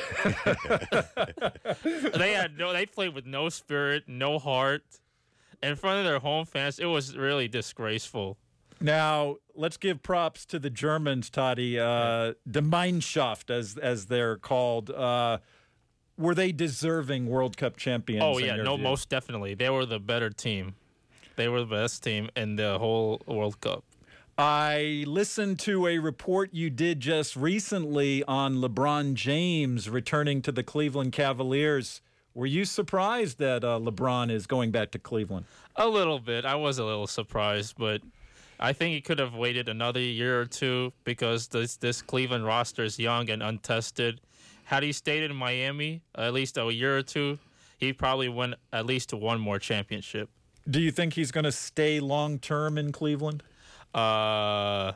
they played with no spirit, no heart, in front of their home fans. It was really disgraceful. Now let's give props to the Germans, Toddy. Die Mannschaft, as they're called. Were they deserving World Cup champions? Oh yeah, no, most definitely. They were the better team. They were the best team in the whole World Cup. I listened to a report you did just recently on LeBron James returning to the Cleveland Cavaliers. Were you surprised that LeBron is going back to Cleveland? A little bit. I was a little surprised, but I think he could have waited another year or two because this Cleveland roster is young and untested. Had he stayed in Miami at least a year or two, He'd probably win at least one more championship. Do you think he's going to stay long term in Cleveland? I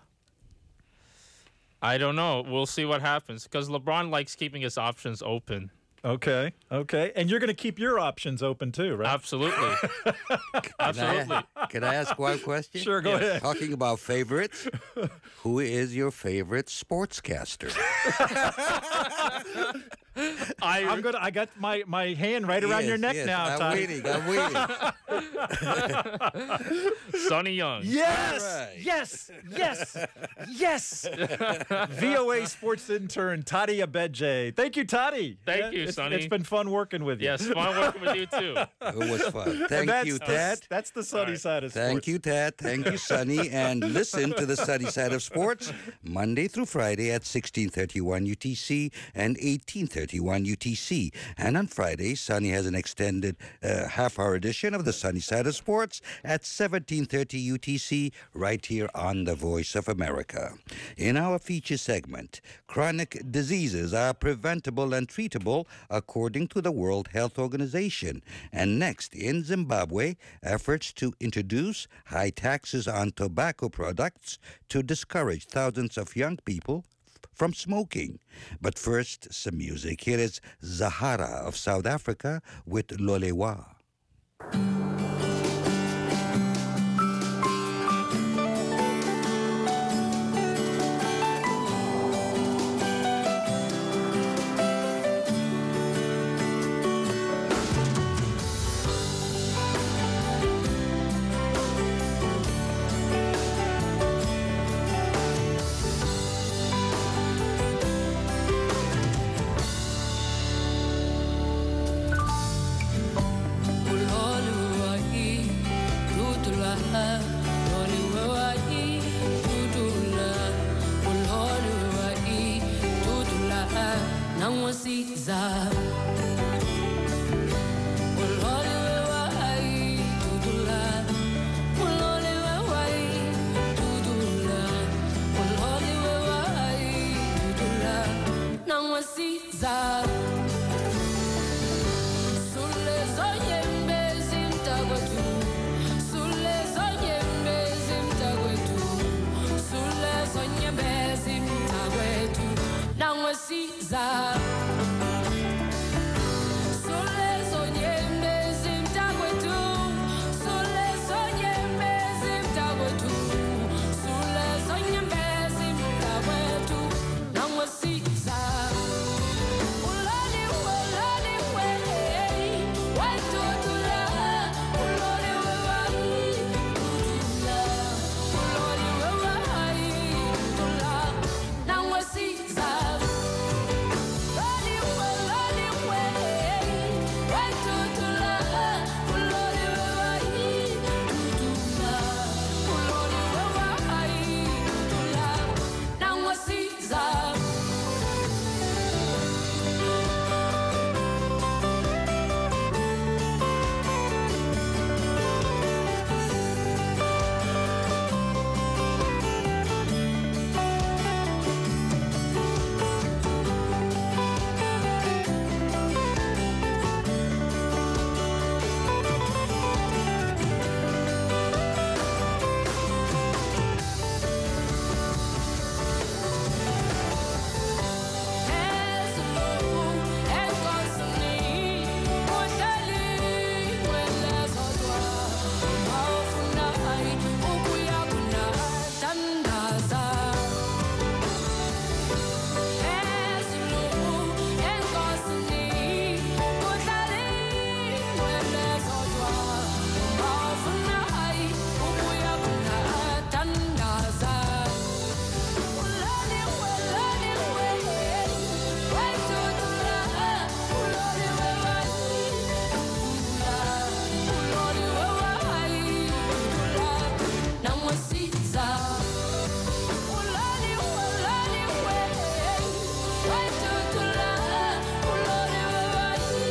don't know. We'll see what happens because LeBron likes keeping his options open. Okay. And you're going to keep your options open too, right? Absolutely. Absolutely. Can I ask one question? Sure, go ahead. Talking about favorites, who is your favorite sportscaster? I got my hand right around your neck now, I'm Todd. waiting. Sonny Young. Yes! Right. Yes! VOA sports intern, Toddy Abeje. Thank you, Toddy. Thank you, Sonny. It's been fun working with you. Yes, fun working with you too. It was fun. Thank you, Ted. That's the sunny side of sports. Thank you, Ted. Thank you, Sonny. And listen to the sunny side of sports Monday through Friday at 1631 UTC and 1831 UTC. And on Friday, Sonny has an extended half-hour edition of the sunny side of sports at 1730 UTC right here on the Voice of America. In our feature segment, chronic diseases are preventable and treatable according to the World Health Organization. And next, in Zimbabwe, efforts to introduce high taxes on tobacco products to discourage thousands of young people from smoking. But first, some music. Here is Zahara of South Africa with Lolewa.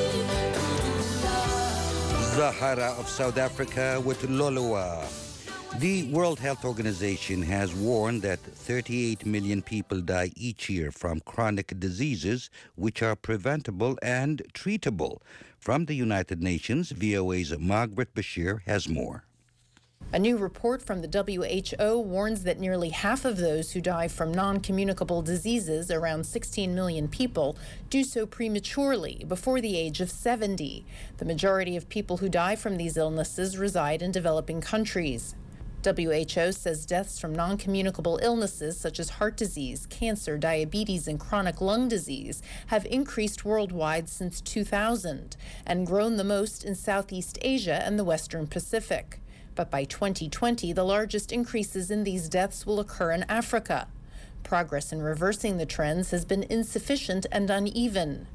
Zahara of South Africa with Loloa. The World Health Organization has warned that 38 million people die each year from chronic diseases which are preventable and treatable. From the United Nations, VOA's Margaret Bashir has more. A new report from the WHO warns that nearly half of those who die from non-communicable diseases, around 16 million people, do so prematurely, before the age of 70. The majority of people who die from these illnesses reside in developing countries. WHO says deaths from non-communicable illnesses such as heart disease, cancer, diabetes, and chronic lung disease have increased worldwide since 2000 and grown the most in Southeast Asia and the Western Pacific. But by 2020, the largest increases in these deaths will occur in Africa. Progress in reversing the trends has been insufficient and uneven.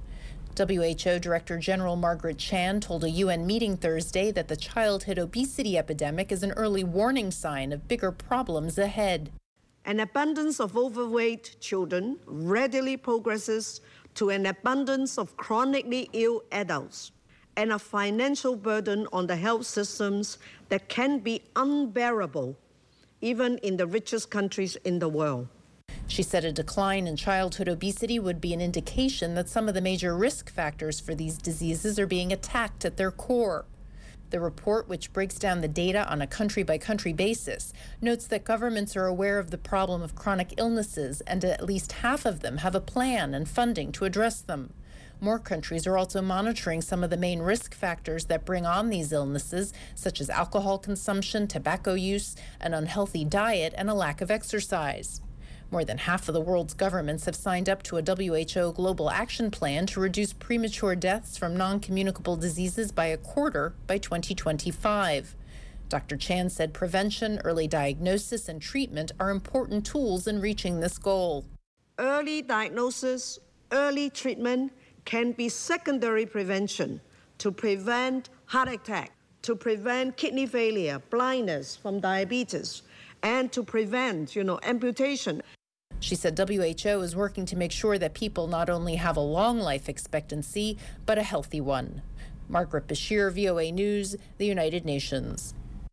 WHO Director General Margaret Chan told a UN meeting Thursday that the childhood obesity epidemic is an early warning sign of bigger problems ahead. An abundance of overweight children readily progresses to an abundance of chronically ill adults and a financial burden on the health systems that can be unbearable, even in the richest countries in the world. She said a decline in childhood obesity would be an indication that some of the major risk factors for these diseases are being attacked at their core. The report, which breaks down the data on a country-by-country basis, notes that governments are aware of the problem of chronic illnesses and at least half of them have a plan and funding to address them. More countries are also monitoring some of the main risk factors that bring on these illnesses, such as alcohol consumption, tobacco use, an unhealthy diet, and a lack of exercise. More than half of the world's governments have signed up to a WHO global action plan to reduce premature deaths from non-communicable diseases by a quarter by 2025. Dr. Chan said prevention, early diagnosis, and treatment are important tools in reaching this goal. Early diagnosis, early treatment can be secondary prevention to prevent heart attack, to prevent kidney failure, blindness from diabetes, and to prevent, amputation. She said WHO is working to make sure that people not only have a long life expectancy, but a healthy one. Margaret Bashir, VOA News, the United Nations.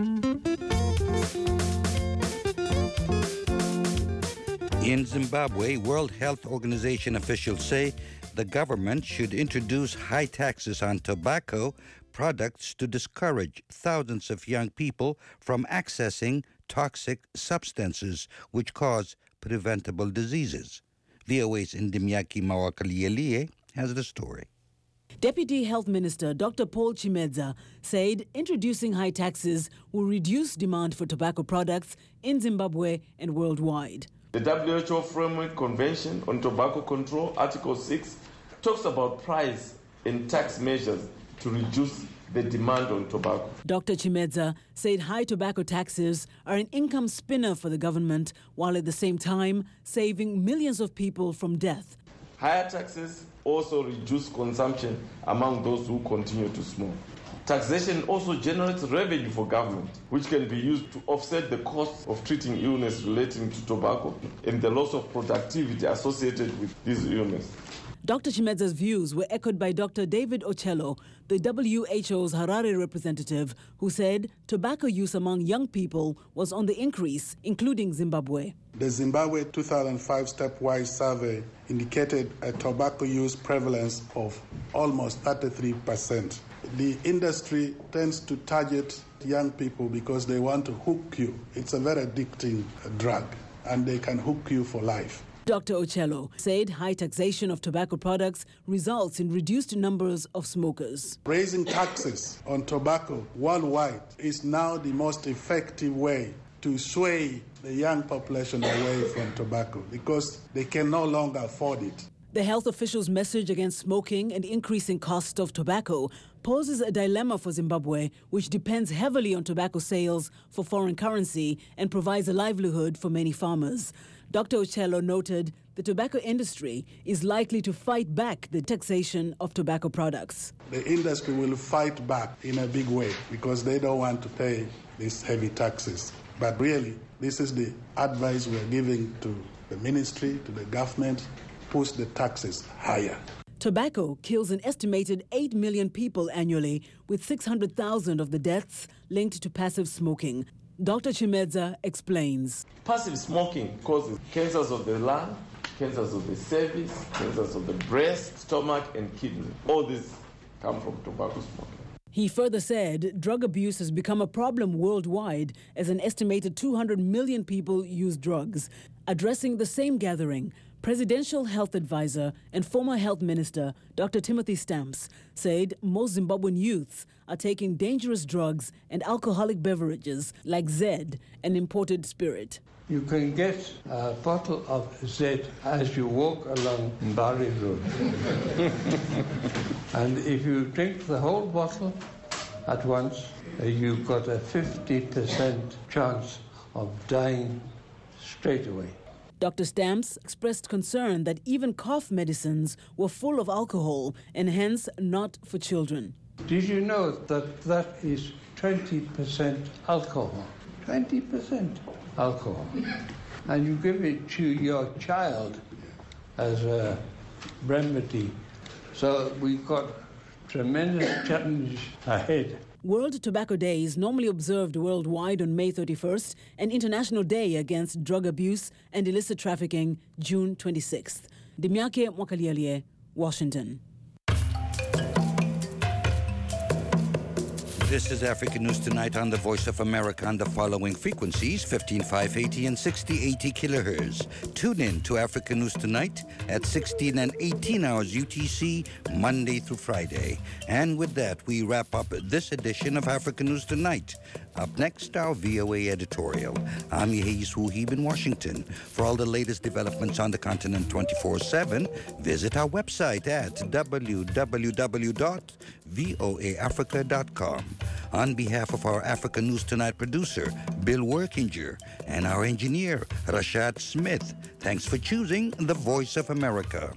In Zimbabwe, World Health Organization officials say the government should introduce high taxes on tobacco products to discourage thousands of young people from accessing toxic substances which cause preventable diseases. VOA's Ndimyaki Mawakaliyelie has the story. Deputy Health Minister Dr. Paul Chimedza said introducing high taxes will reduce demand for tobacco products in Zimbabwe and worldwide. The WHO Framework Convention on Tobacco Control, Article 6, talks about price and tax measures to reduce the demand on tobacco. Dr. Chimedza said high tobacco taxes are an income spinner for the government, while at the same time saving millions of people from death. Higher taxes also reduce consumption among those who continue to smoke. Taxation also generates revenue for government, which can be used to offset the costs of treating illness relating to tobacco and the loss of productivity associated with this illness. Dr. Chimedza's views were echoed by Dr. David Ocello, the WHO's Harare representative, who said tobacco use among young people was on the increase, including Zimbabwe. The Zimbabwe 2005 stepwise survey indicated a tobacco use prevalence of almost 33%. The industry tends to target young people because they want to hook you. It's a very addicting drug, and they can hook you for life. Dr. Ocello said high taxation of tobacco products results in reduced numbers of smokers. Raising taxes on tobacco worldwide is now the most effective way to sway the young population away from tobacco because they can no longer afford it. The health official's message against smoking and increasing cost of tobacco poses a dilemma for Zimbabwe, which depends heavily on tobacco sales for foreign currency and provides a livelihood for many farmers. Dr. Ocello noted the tobacco industry is likely to fight back the taxation of tobacco products. The industry will fight back in a big way because they don't want to pay these heavy taxes. But really, this is the advice we're giving to the ministry, to the government, push the taxes higher. Tobacco kills an estimated 8 million people annually, with 600,000 of the deaths linked to passive smoking. Dr. Chimedza explains. Passive smoking causes cancers of the lung, cancers of the cervix, cancers of the breast, stomach, and kidney. All these come from tobacco smoking. He further said drug abuse has become a problem worldwide as an estimated 200 million people use drugs. Addressing the same gathering, Presidential Health Advisor and former Health Minister Dr. Timothy Stamps said most Zimbabwean youths are taking dangerous drugs and alcoholic beverages like Zed, an imported spirit. You can get a bottle of Zed as you walk along Mbari Road. And if you drink the whole bottle at once, you've got a 50% chance of dying straight away. Dr. Stamps expressed concern that even cough medicines were full of alcohol and hence not for children. Did you know that that is 20% alcohol? 20% alcohol. And you give it to your child as a remedy. So we've got tremendous challenge ahead. World Tobacco Day is normally observed worldwide on May 31st and International Day Against Drug Abuse and Illicit Trafficking, June 26th. Dimiake Mwakalialie, Washington. This is African News Tonight on the Voice of America on the following frequencies, 15580 and 6080 kilohertz. Tune in to African News Tonight at 16 and 18 hours UTC, Monday through Friday. And with that, we wrap up this edition of African News Tonight. Up next, our VOA editorial. I'm Yehis Wuhib in Washington. For all the latest developments on the continent 24/7, visit our website at www.voaafrica.com. On behalf of our African News Tonight producer, Bill Workinger, and our engineer, Rashad Smith, thanks for choosing the Voice of America.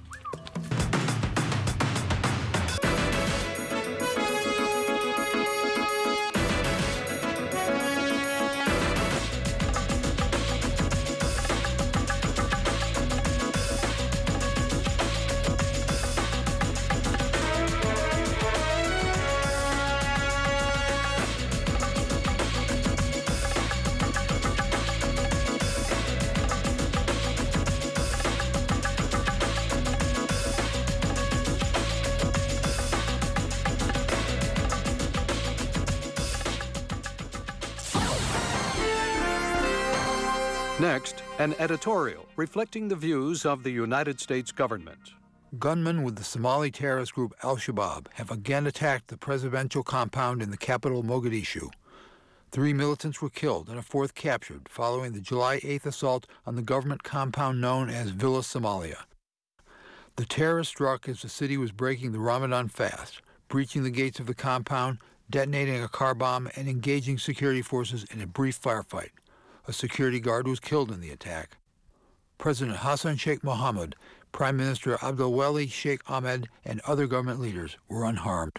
Next, an editorial reflecting the views of the United States government. Gunmen with the Somali terrorist group Al-Shabaab have again attacked the presidential compound in the capital, Mogadishu. 3 militants were killed and a 4th captured following the July 8th assault on the government compound known as Villa Somalia. The terror struck as the city was breaking the Ramadan fast, breaching the gates of the compound, detonating a car bomb, and engaging security forces in a brief firefight. A security guard was killed in the attack. President Hassan Sheikh Mohamud, Prime Minister Abdulwali Sheikh Ahmed, and other government leaders were unharmed.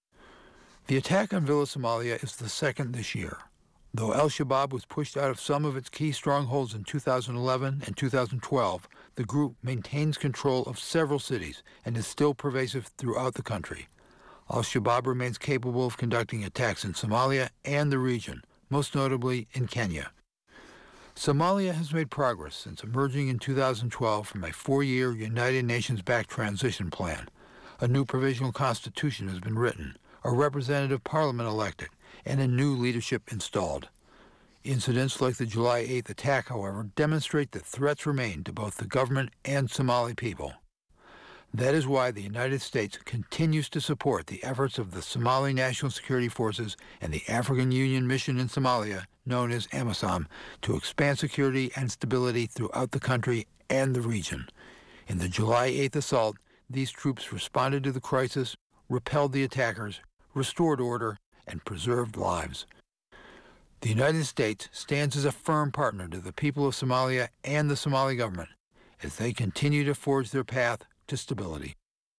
The attack on Villa Somalia is the second this year. Though Al-Shabaab was pushed out of some of its key strongholds in 2011 and 2012, the group maintains control of several cities and is still pervasive throughout the country. Al-Shabaab remains capable of conducting attacks in Somalia and the region, most notably in Kenya. Somalia has made progress since emerging in 2012 from a 4-year United Nations-backed transition plan. A new provisional constitution has been written, a representative parliament elected, and a new leadership installed. Incidents like the July 8th attack, however, demonstrate that threats remain to both the government and Somali people. That is why the United States continues to support the efforts of the Somali National Security Forces and the African Union Mission in Somalia, known as AMISOM, to expand security and stability throughout the country and the region. In the July 8th assault, these troops responded to the crisis, repelled the attackers, restored order, and preserved lives. The United States stands as a firm partner to the people of Somalia and the Somali government as they continue to forge their path to stability.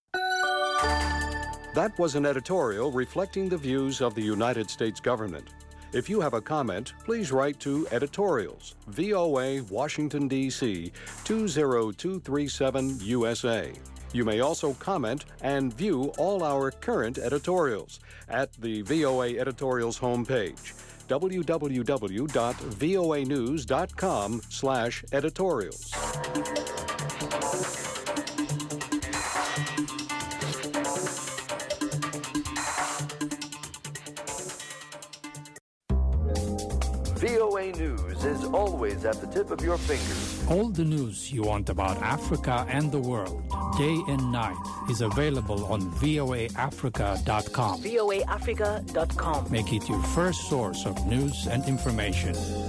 That was an editorial reflecting the views of the United States government. If you have a comment, please write to Editorials, VOA, Washington, D.C., 20237 USA. You may also comment and view all our current editorials at the VOA Editorials homepage. www.voanews.com/editorials. VOA News is always at the tip of your fingers. All the news you want about Africa and the world, day and night, is available on voaafrica.com. voaafrica.com. Make it your first source of news and information.